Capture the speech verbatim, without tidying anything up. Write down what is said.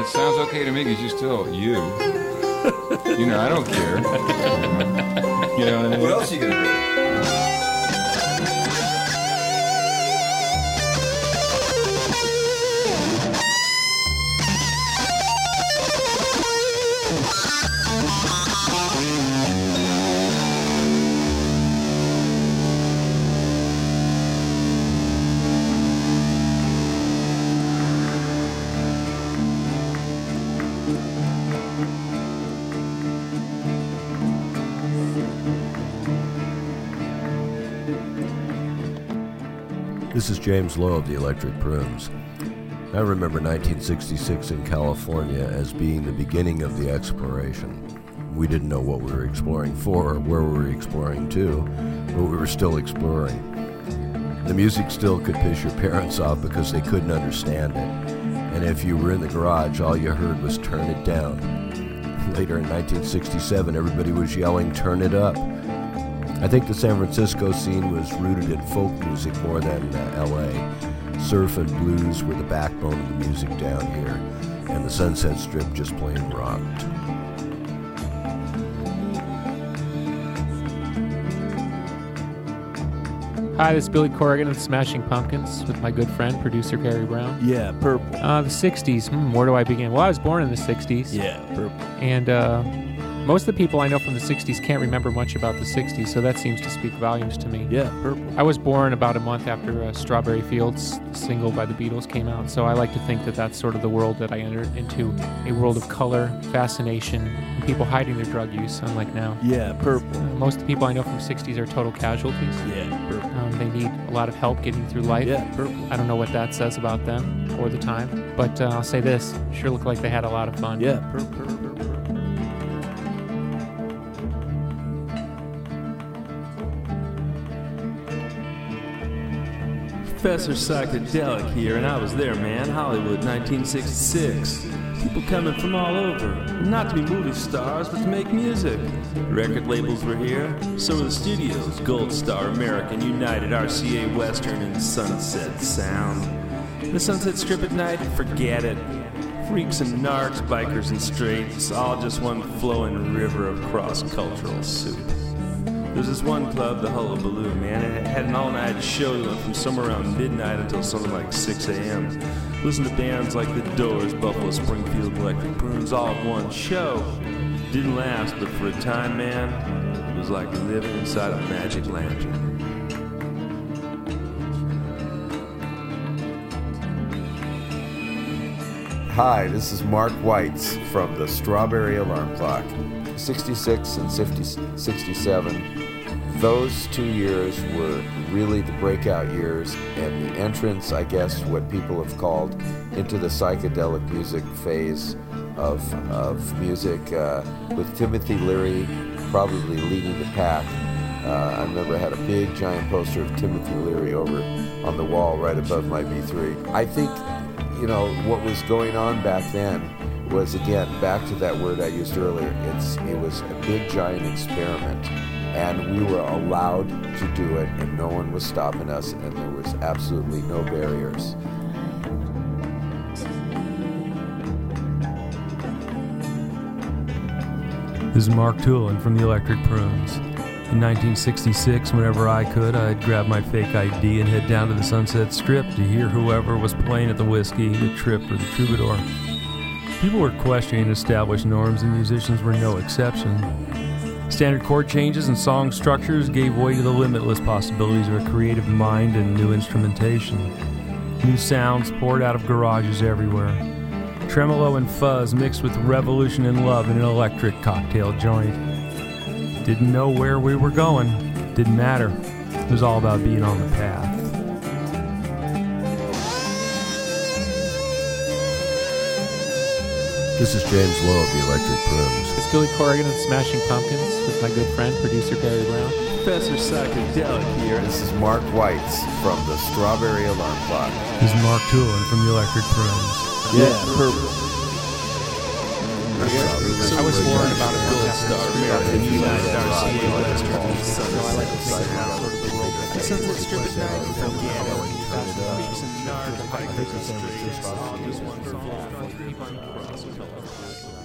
it sounds okay to me because you're still you. You know, I don't care. You know what I mean? What else are you going to do? This is James Lowe of the Electric Prunes. I remember nineteen sixty-six in California as being the beginning of the exploration. We didn't know what we were exploring for or where we were exploring to, but we were still exploring. The music still could piss your parents off because they couldn't understand it. And if you were in the garage, all you heard was turn it down. Later in nineteen sixty-seven, everybody was yelling, turn it up. I think the San Francisco scene was rooted in folk music more than uh, L A. Surf and blues were the backbone of the music down here, and the Sunset Strip just plain rocked. Hi, this is Billy Corrigan of Smashing Pumpkins with my good friend, producer Gary Brown. Yeah, Purple. Uh, the sixties, hmm, where do I begin? Well, I was born in the sixties. Yeah, Purple. And uh, most of the people I know from the sixties can't remember much about the sixties, so that seems to speak volumes to me. Yeah, Purple. I was born about a month after uh, Strawberry Fields, the single by the Beatles, came out, so I like to think that that's sort of the world that I entered into, a world of color, fascination, and people hiding their drug use, unlike now. Yeah, Purple. Uh, most of the people I know from the sixties are total casualties. Yeah, Purple. Um, they need a lot of help getting through life. Yeah, Purple. I don't know what that says about them or the time, but uh, I'll say this, sure looked like they had a lot of fun. Yeah, Purple, Purple, Purple. Professor Psychedelic here, and I was there, man. Hollywood, nineteen sixty-six. People coming from all over. Not to be movie stars, but to make music. Record labels were here. So were the studios. Gold Star, American, United, R C A, Western, and Sunset Sound. The Sunset Strip at night, forget it. Freaks and narcs, bikers and straights, all just one flowing river of cross-cultural soup. There's this one club, the Hullabaloo, man. It had an all-night show that went from somewhere around midnight until something like six a.m. Listen to bands like The Doors, Buffalo Springfield, Electric Prunes, all in one show. Didn't last, but for a time, man, it was like living inside a magic lantern. Hi, this is Mark Weitz from the Strawberry Alarm Clock. sixty-six and sixty-seven, those two years were really the breakout years and the entrance, I guess, what people have called into the psychedelic music phase of, of music, uh, with Timothy Leary probably leading the pack. Uh, I remember I had a big giant poster of Timothy Leary over on the wall right above my B three. I think, you know, what was going on back then was, again, back to that word I used earlier. It's it was a big giant experiment, and we were allowed to do it, and no one was stopping us, and there was absolutely no barriers. This is Mark Toolin from the Electric Prunes. In nineteen sixty-six, whenever I could, I'd grab my fake I D and head down to the Sunset Strip to hear whoever was playing at the Whiskey, the Trip, or the Troubadour. People were questioning established norms, and musicians were no exception. Standard chord changes and song structures gave way to the limitless possibilities of a creative mind and new instrumentation. New sounds poured out of garages everywhere. Tremolo and fuzz mixed with revolution and love in an electric cocktail joint. Didn't know where we were going. Didn't matter. It was all about being on the path. This is James Lowe of the Electric Prunes. It's Billy Corrigan of Smashing Pumpkins with my good friend, producer Gary Brown. Professor Psychedelic here. This is Mark Weitz from the Strawberry Alarm Clock. This is Mark Toolin from the Electric Prunes. Yeah, Purple. I was born about a Gold Star, American, United, R C A, Western, and so I like to think Sunset that's sort of the world. Sunset Strip at night, forget it. Freaks and narcs, I think it's San Francisco. This one for Full Country by Cross Color.